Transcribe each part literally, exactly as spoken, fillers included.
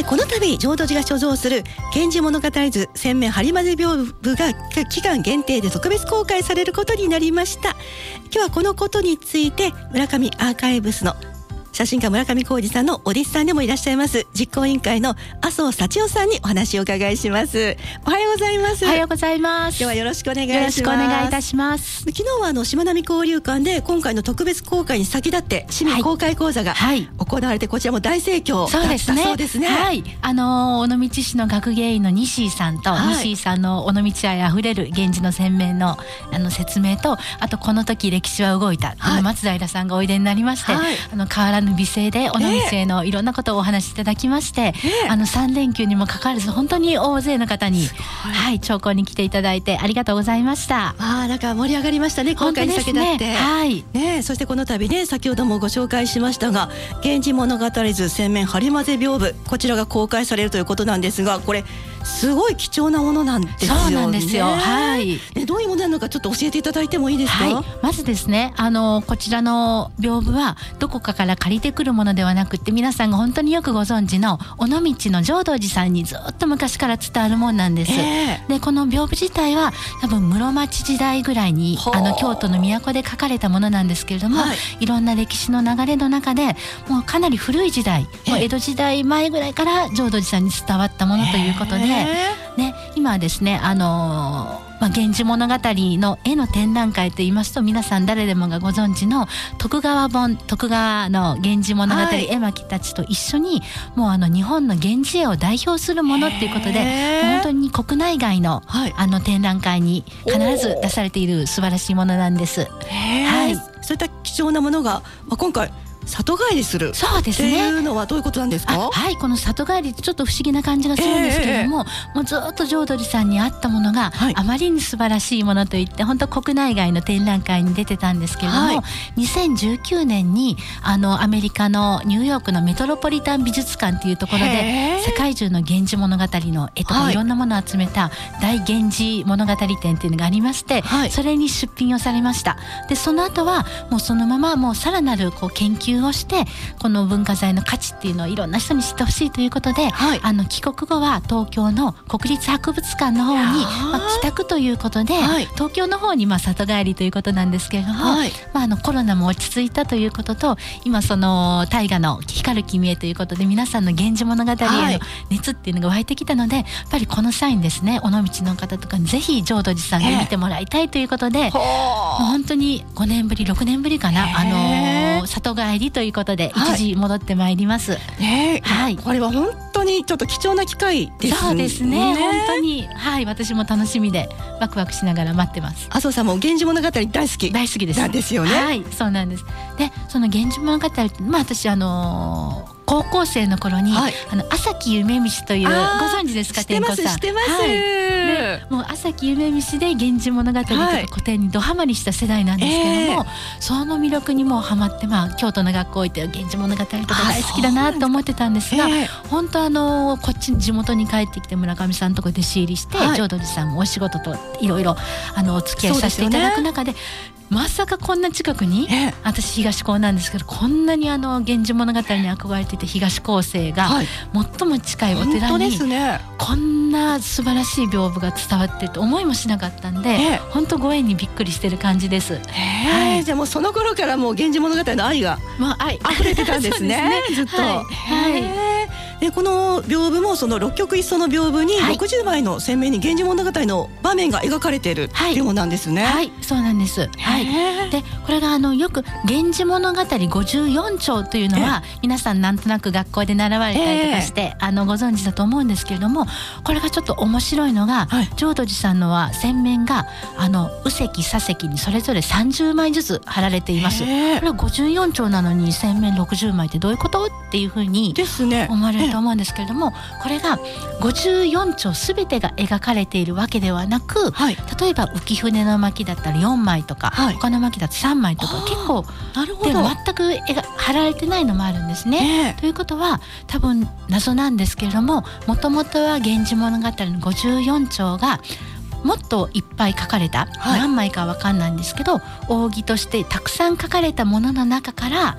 この度浄土寺が所蔵する源氏物語図千面張り混ぜ屏風が期間限定で特別公開されることになりました。今日はこのことについて村上アーカイブスの写真家村上浩二さんのお弟子さんでもいらっしゃいます実行委員会の麻生幸代さんにお話をお伺いします。おはようございます。 おはようございます。 ではよろしくお願いします。 よろしくお願いいたします。 昨日はあのしまなみ交流館で今回の特別公開に先立って市民公開講座が行われて、こちらも大盛況だったそうですね。 はい、あの尾道市の学芸員の西井さんと、はい、西井さんの尾道愛あふれる源氏の鮮明のあの説明と、あとこの時歴史は動いた、はい、松平さんがおいでになりまして、はい、あの変わらぬ美声で尾道へのいろんなことをお話しいただきまして、えー、あのさん連休にもかかわらず本当に大勢の方に、はい、聴講に来ていただいてありがとうございました。 ああ、なんか盛り上がりましたね、公開に先立って、 ね、はいね、そしてこの度ね、先ほどもご紹介しましたが源氏物語図千面張り混ぜ屏風、こちらが公開されるということなんですが、これすごい貴重なものなんですよね。 そうなんですよ、はい、 ね、どういうものなのかちょっと教えていただいてもいいですか。 はい、まずですね、あのこちらの屏風はどこかから借りてくるものではなくて、皆さんが本当によくご存知の尾道の浄土寺さんにずっと昔から伝わるもんなんです、えー、でこの屏風自体は多分室町時代ぐらいにあの京都の都で書かれたものなんですけれども、はい、いろんな歴史の流れの中でもうかなり古い時代、えー、もう江戸時代前ぐらいから浄土寺さんに伝わったものということで、えーね、今はですね、あのーまあ、源氏物語の絵の展覧会といいますと、皆さん誰でもがご存知の徳川本、徳川の源氏物語、はい、絵巻たちと一緒にもうあの日本の源氏絵を代表するものっていうことで、本当に国内外の、はい、あの展覧会に必ず出されている素晴らしいものなんです。はい、 そういった貴重なものが、まあ、今回里帰りするっていうのはどういうことなんですか。 はい、この里帰りってちょっと不思議な感じがするんですけれども、えー、もうずっと浄土寺さんにあったものが、はい、あまりに素晴らしいものといって本当国内外の展覧会に出てたんですけれども、はい、にせんじゅうきゅうねんにあのアメリカのニューヨークのメトロポリタン美術館っていうところで世界中の源氏物語の絵とかいろんなものを集めた大源氏物語展っていうのがありまして、はい、それに出品をされました。でその後はもうそのままもうさらなるこう研究をしてこの文化財の価値っていうのをいろんな人に知ってほしいということで、はい、あの帰国後は東京の国立博物館の方に、まあ、帰宅ということで、はい、東京の方にまあ里帰りということなんですけれども、はい、まあ、あのコロナも落ち着いたということと、今その大河の光る君へということで皆さんの源氏物語への熱っていうのが湧いてきたので、やっぱりこの際にですね、尾道の方とかにぜひ浄土寺さんで見てもらいたいということで、もう本当にごねんぶりろくねんぶりかな、あのー、里帰りということで一時戻ってまいります、はい、 ね、はい、これは本当にちょっと貴重な機会ですね。 そうですね、本当に、はい、私も楽しみでワクワクしながら待ってます。 麻生さんも源氏物語大好き大好きですなんですよね。 はい、そうなんです。でその源氏物語、まあ、私あのー高校生の頃に、はい、あの朝木夢道というご存知ですか。 知ってます知ってます、はい、 でもう朝木夢道で源氏物語とか古典にドハマりした世代なんですけれども、はい、その魅力にもハマって、まあ、京都の学校行って源氏物語とか大好きだなと思ってたんですが、本当あのこっち地元に帰ってきて村上さんのところで弟子入りして、はい、浄土寺さんもお仕事といろいろあのお付き合いさせていただく中で、まさかこんな近くに、えー、私東高なんですけど、こんなにあの源氏物語に憧れていて東高生が、はい、最も近いお寺に、ね、こんな素晴らしい屏風が伝わっていると思いもしなかったんで、えー、本当ご縁にびっくりしてる感じです、 えーはい、じゃあもうその頃からもう源氏物語の愛が溢れてたんですね、ね、ずっと、はいはい、でこの屏風もその六曲一層の屏風にろくじゅうまいの鮮明に源氏物語の場面が描かれているようなんですね。 はい、はい、そうなんです。はい、でこれがあのよく源氏物語ごじゅうよん丁というのは皆さんなんとなく学校で習われたりとかして、あのご存知だと思うんですけれども、これがちょっと面白いのが、はい、浄土寺さんのは洗面があの右隻左隻にそれぞれさんじゅうまいずつ貼られています。これはごじゅうよん丁なのに洗面ろくじゅうまいってどういうことっていうふうに思われると思うんですけれども、これがごじゅうよん丁すべてが描かれているわけではなく、はい、例えば浮舟の巻だったらよんまいとか、はい、他の巻だとさんまいとか結構なるほどでも全く絵が貼られてないのもあるんですね、えー、ということは多分謎なんですけれども、もともとは源氏物語のごじゅうよん丁がもっといっぱい書かれた、はい、何枚かは分かんないんですけど、扇としてたくさん書かれたものの中から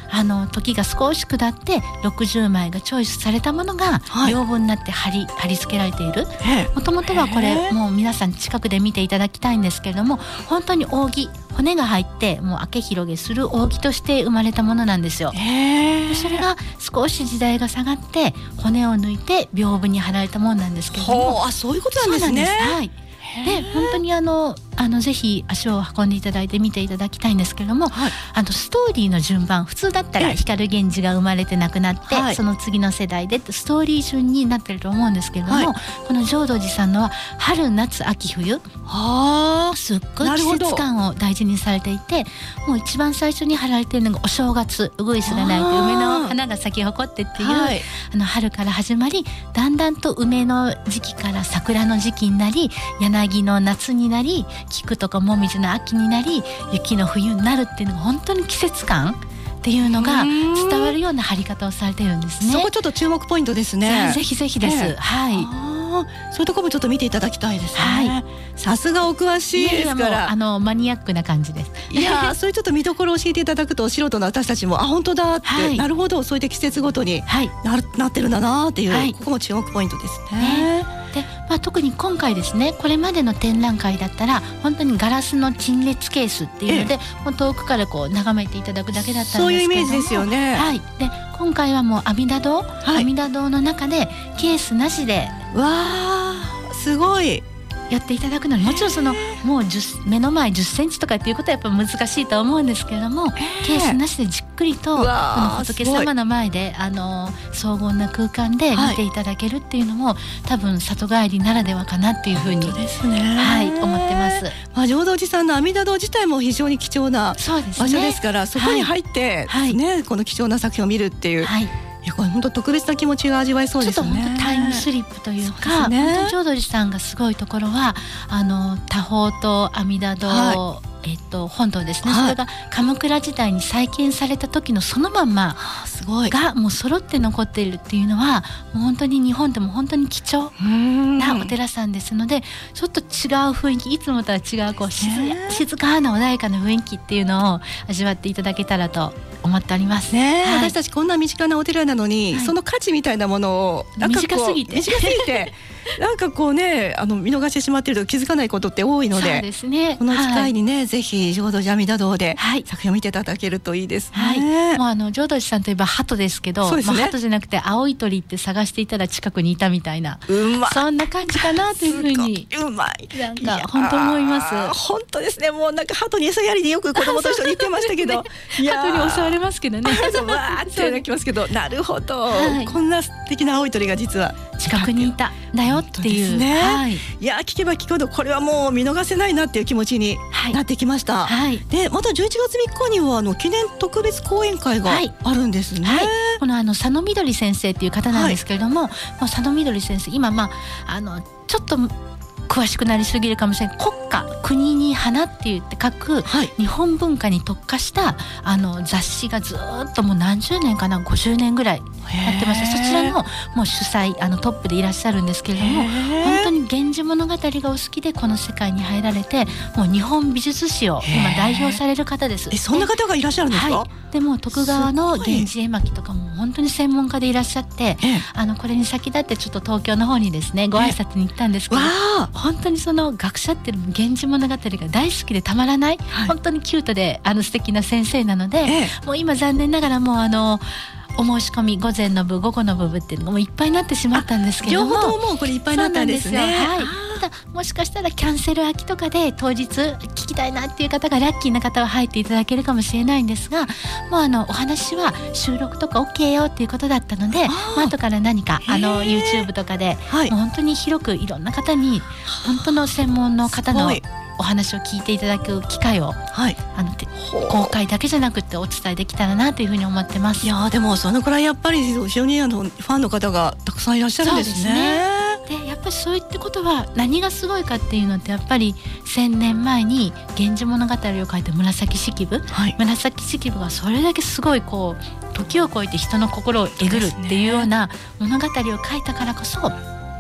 あの時が少し下ってろくじゅうまいがチョイスされたものが屏風になって貼り、貼り付けられている。もともとはこれもう皆さん近くで見ていただきたいんですけれども、本当に扇、骨が入ってもう明け広げする扇として生まれたものなんですよ。でそれが少し時代が下がって骨を抜いて屏風に貼られたものなんですけれども。 あ、そういうことなんですね。 そうなんです。はい。で本当にあのあのぜひ足を運んでいただいて見ていただきたいんですけれども、はい、あのストーリーの順番、普通だったら光源氏が生まれて亡くなって、はい、その次の世代でストーリー順になってると思うんですけれども、はい、この浄土寺さんのは春夏秋冬、はすっごい季節感を大事にされていて、もう一番最初に貼られているのがお正月、うぐいすが鳴いて梅の花が咲き誇ってっていう、はい、あの春から始まり、だんだんと梅の時期から桜の時期になり、柳の夏になり、菊とかもみじの秋になり、雪の冬になるっていうのが本当に季節感っていうのが伝わるような貼り方をされてるんですね。 そこちょっと注目ポイントですね。 ぜひぜひです、えー、はい。 そういうところもちょっと見ていただきたいですね。はい、さすがお詳しいですから。いやいや、 あのマニアックな感じです。 いやそういうちょっと見どころを教えていただくと、素人の私たちもあ本当だって、はい、なるほど、そういった季節ごとに な,、はい、なってるんだなっていう、はい、ここも注目ポイントですね。ねでまあ、特に今回ですね、これまでの展覧会だったら本当にガラスの陳列ケースっていうので、もう遠くからこう眺めていただくだけだったんですけども、そういうイメージですよね。はい、で今回はもう阿弥陀堂、はい、阿弥陀堂の中でケースなしで、 わーすごいやっていただくのに、もちろんそのもう目の前じゅっセンチとかっていうことはやっぱ難しいと思うんですけれども、ケースなしでじっくりとこの仏様の前であの荘厳な空間で見ていただけるっていうのも、はい、多分里帰りならではかなっていうふうに、 ですね、 はい、思ってます。 まあ、浄土寺さんの阿弥陀堂自体も非常に貴重な場所ですから、そこに入って、はいね、この貴重な作品を見るっていう、はい、いやこれ本当特別な気持ちが味わえそうですよね。 ちょっと本当タイムスリップというか、ね、本当浄土寺さんがすごいところは、あの多宝と阿弥陀堂、はい、えっと、本堂ですね、はい、それが鎌倉時代に再建された時のそのまんまがもう揃って残っているっていうのは、もう本当に日本でも本当に貴重なお寺さんですので、ちょっと違う雰囲気、いつもとは違うこう 静, 静かな穏やかな雰囲気っていうのを味わっていただけたらと思っておりますね。 はい、私たちこんな身近なお寺なのに、はい、その価値みたいなものをなんかこう短すぎて短すぎてなんかこうね、あの見逃してしまっていると気づかないことって多いので、 そうですね、 この機会にね、はい、ぜひ浄土寺阿弥陀堂で作品を見ていただけるといいですね。はい、 もうあの浄土寺さんといえば鳩ですけど、そうですね、もう鳩じゃなくて青い鳥って探していたら近くにいたみたいな、うまい、そんな感じかなというふうにうまい、 なんか本当思います。 本当ですね。もうなんか鳩に餌やりでよく子供と一緒に言ってましたけど、 ね、鳩に襲われますけどねわーって泣きますけど、なるほど、はい、こんな素敵な青い鳥が実は近くにいたんだよっていう、 ね、はい、いや聞けば聞くほどこれはもう見逃せないなっていう気持ちになってきました。はい、でまたじゅういちがつみっかにはあの記念特別講演会があるんですね。はいはい、 このあの佐野みどり先生っていう方なんですけれども、はい、もう佐野みどり先生今、まあ、あのちょっと詳しくなりすぎるかもしれない、国家国に花って言って書く、はい、日本文化に特化したあの雑誌がずっともう何十年かな、ごじゅうねんぐらいやってました。そちらのもう主催あのトップでいらっしゃるんですけれども、本当に源氏物語がお好きでこの世界に入られて、もう日本美術史を今代表される方です。 えそんな方がいらっしゃるんですか？はい、 でも徳川の源氏絵巻とかも本当に専門家でいらっしゃって、あのこれに先立ってちょっと東京の方にですねご挨拶に行ったんですけど、本当にその学者っていう源氏物語が大好きでたまらない、はい、本当にキュートであの素敵な先生なので、ええ、もう今残念ながらもうあのお申し込み午前の部午後の部分っていうのがもういっぱいになってしまったんですけども、 両方とももうこれいっぱいになったんですね。 そうなんですよ。はい、ただもしかしたらキャンセル空きとかで当日聞きたいなっていう方がラッキーな方は入っていただけるかもしれないんですが、もうあのお話は収録とか OK よっていうことだったので、まあ後から何かあの YouTube とかで、はい、もう本当に広くいろんな方に本当の専門の方のお話を聞いていただく機会を、はい、あの公開だけじゃなくてお伝えできたらなというふうに思ってます。 いやでもそのくらいやっぱり後ろにあのファンの方がたくさんいらっしゃるんですね。 でやっぱりそういったことは何がすごいかっていうのってやっぱりせんねんまえに源氏物語を書いた紫式部、はい、紫式部がそれだけすごいこう時を超えて人の心をえぐるっていうような物語を書いたからこそ、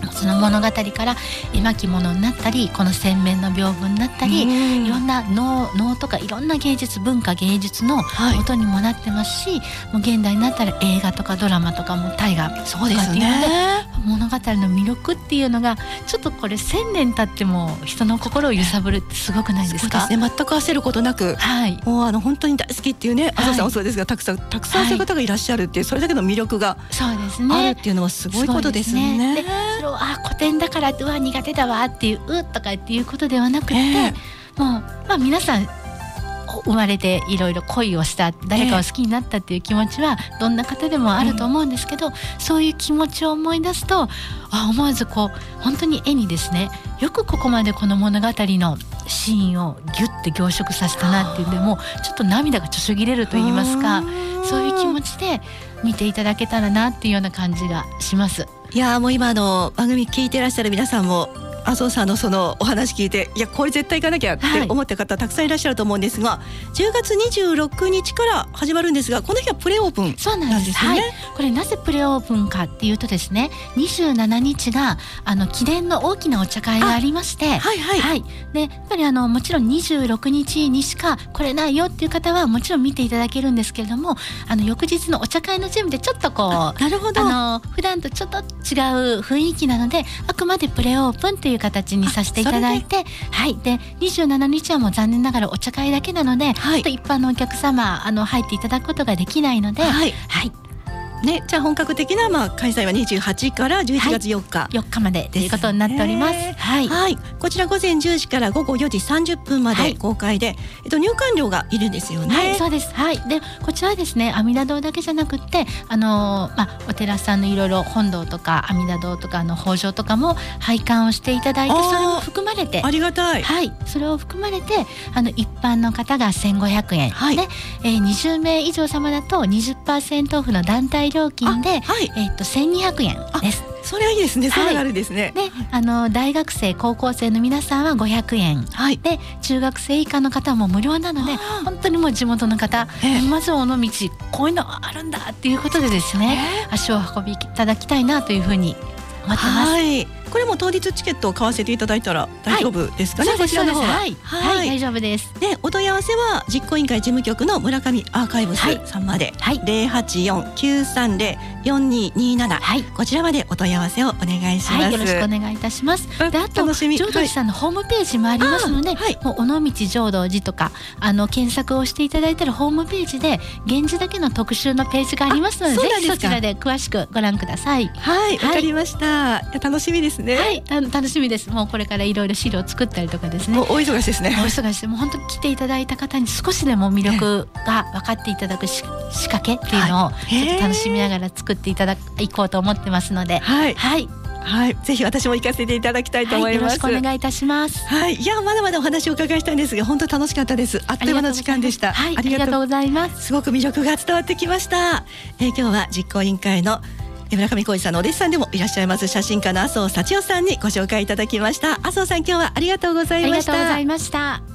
その物語から絵巻物になったり、この洗面の屏風になったり、いろんな能能とかいろんな芸術、文化芸術の元にもなってますし、はい、もう現代になったら映画とかドラマとかも大河とかっていうので、ね、物語の魅力っていうのがちょっとこれ千年経っても人の心を揺さぶるってすごくないですか？ そうですね、全く焦ることなく、はい、もうあの本当に大好きっていうね、麻生さんもそうですが、たくさんたくさんそういう方がいらっしゃるっていう、それだけの魅力があるっていうのはすごいことですね。 でそれをあ古典だからうわ苦手だわっていううとかっていうことではなくて、えー、もう、まあ、皆さん生まれていろいろ恋をした誰かを好きになったっていう気持ちはどんな方でもあると思うんですけど、うん、そういう気持ちを思い出すとあ思わずこう本当に絵にですね、よくここまでこの物語のシーンをギュッて凝縮させたなっていうんで、もうちょっと涙がちょしょぎれると言いますか、そういう気持ちで見ていただけたらなっていうような感じがします。 いやもう今の番組聞いてらっしゃる皆さんも麻生さんのそのお話聞いて、いやこれ絶対行かなきゃって思った方たくさんいらっしゃると思うんですが、はい、じゅうがつにじゅうろくにちから始まるんですが、この日はプレオープンなんですよね。そうなんです、はい、 これなぜプレオープンかっていうとですね、にじゅうしちにちがあの記念の大きなお茶会がありまして、はいはいはい、でやっぱりあのもちろんにじゅうろくにちにしか来れないよっていう方はもちろん見ていただけるんですけれども、あの翌日のお茶会の準備でちょっとこうなるほど、 あの普段とちょっと違う雰囲気なので、あくまでプレオープンっていう形にさせていただいて、はい、でにじゅうしちにちはもう残念ながらお茶会だけなので、はい、ちょっと一般のお客様あの入っていただくことができないので、はい、はいね、じゃあ本格的なまあ開催はにじゅうはちからじゅういちがつよっか、 はい、よっかまでということになっております。はい、 はい、こちらごぜんじゅうじからごごよじさんじゅっぷんまで公開で、はい、えっと、入館料がいるんですよね。 はい、そうです。はい、でこちらはですね、阿弥陀堂だけじゃなくってあのーまあ、お寺さんのいろいろ本堂とか阿弥陀堂とかの法場とかも拝観をしていただいて、それも含まれてありがたい、 はい、それを含まれてあの一般の方がせんごひゃくえん、はい、で、えー、にじゅうめい以上様だと にじゅっパーセント オフの団体料金で、はい、えー、っとせんにひゃくえんです。 それはいいですね。それがあるんですね。 はい、であの大学生高校生の皆さんはごひゃくえん、はい、で中学生以下の方も無料なので、本当にもう地元の方、えー、まず尾道こういうのあるんだっていうことでですね、えー、足を運びいただきたいなというふうに思ってます。はい、 これも当日チケットを買わせていただいたら大丈夫ですかね。はい、こちらの方は、 はいはいはい、大丈夫です。 でお問い合わせは実行委員会事務局の村上アーカイブスさんまで、はい、ゼロはちよんきゅうさんゼロよんにになな、はい、こちらまでお問い合わせをお願いします。はい、 よろしくお願いいたします。であと浄土寺さんのホームページもありますので、はい、もう尾道浄土寺とかあの検索をしていただいたらホームページで源氏だけの特集のページがありますので、ぜひそちらで詳しくご覧ください。 はい、わ、はい、かりました。楽しみですね。 はい、楽しみです。もうこれからいろいろ資料作ったりとかですね。 お忙しいですね。 お忙しい。もう本当に来ていただいた方に少しでも魅力が分かっていただくし仕掛けっていうのをちょっと楽しみながら作っていただいこうと思ってますので、はい、はいはい、ぜひ私も行かせていただきたいと思います。はい、よろしくお願いいたします。 はい、いやまだまだお話をお伺いしたいんですが、本当楽しかったです。あっという間の時間でした。 はい、ありがとうございます。 すごく魅力が伝わってきました。えー、今日は実行委員会の村上浩二さんのお弟子さんでもいらっしゃいます写真家の麻生幸代さんにご紹介いただきました。麻生さん、今日はありがとうございました。 ありがとうございました。